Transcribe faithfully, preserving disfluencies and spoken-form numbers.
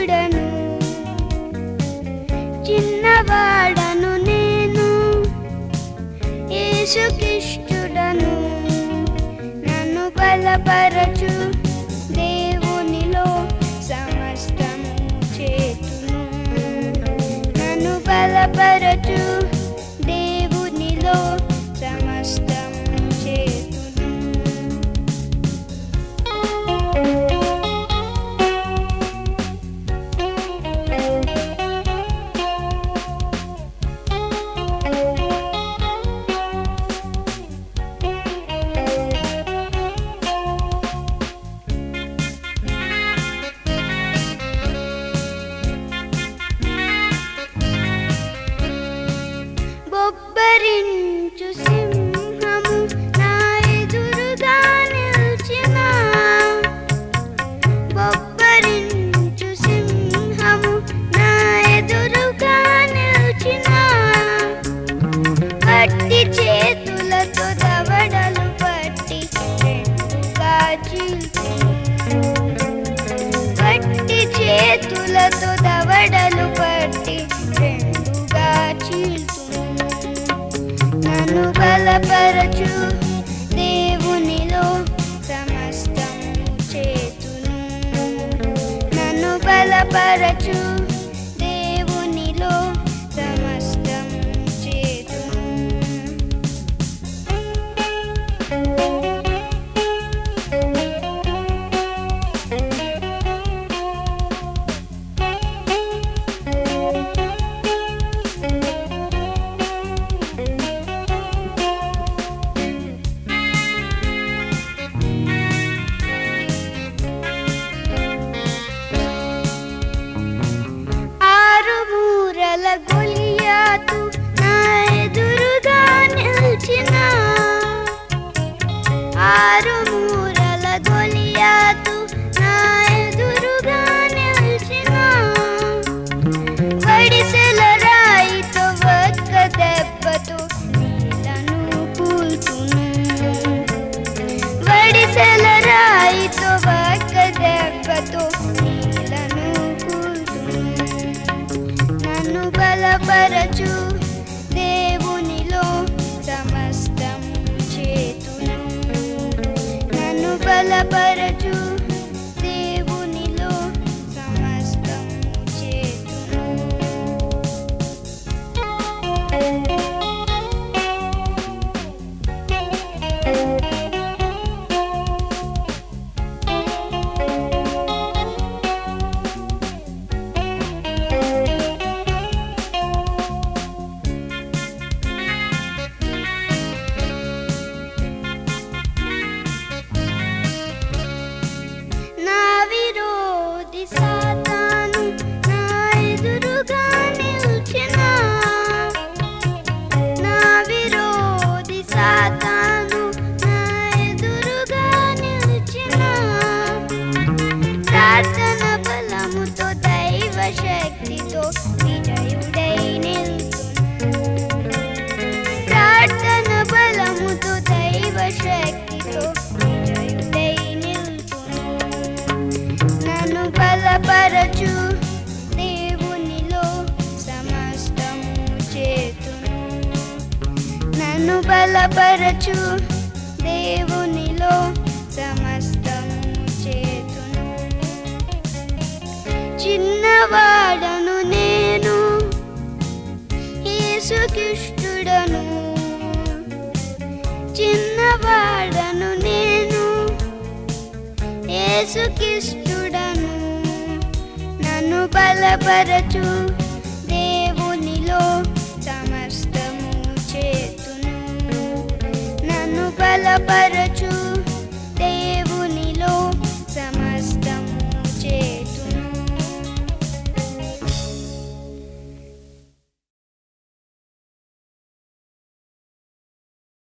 యేసుకిష్టుడను, చిన్నవాడను నేను యేసుకిష్టుడను. నన్ను బలపరచు దేవునిలో సమస్తము చేతును. నన్ను బలపరచు దేవునిలో సమస్తము చేతును. బొబ్బరించు సింహము నా ఎదురుగా నిల్చిన, బొబ్బరించు సింహము నా ఎదురుగా నిల్చిన, పట్టి చేతులతో దవడలు పట్టి రెండుగా చీల్చును. పట్టి చేతులతో దవడలు పట్టి రెండుగా చీల్చును. నన్ను బలపరచు దేవునిలో సమస్తము చేతును. నన్ను బలపరచు దేవునిలో సమస్తము చేతును. గొలియాతు నా ఎదురుగా నిల్చిన, ఆరు మూరల గొలియాతు నా ఎదురుగా నిల్చిన, వడిసెల రాయితో ఒక్క దెబ్బతో నీలను కూల్చును. వడిసెల రాయితో ఒక్క దెబ్బతో నీలను కూల్చును. నన్ను బలపరచు దేవునిలో సమస్తము చేతును. నన్ను బలపరచు దేవునిలో సమస్తము చేతును. నా విరోధి సాతాను నా ఎదురుగా నిల్చిన, నా విరోధి సాతాను నా ఎదురుగా నిల్చిన, ప్రార్థన బలముతో దైవ శక్తితో విజయుడై నిల్చును. ప్రార్థన బలముతో దైవ శక్తితో విజయుడై నిల్చును. నన్ను బలపరచు దేవునిలో సమస్తము చేతును. నన్ను బలపరచు దేవునిలో సమస్తము చేతును. చిన్నవాడను నేను యేసుకిష్టుడను, చిన్నవాడను నేను యేసుకిష్టుడను. నన్ను బలపరచు దేవునిలో సమస్తము చేతును. నన్ను బలపరచు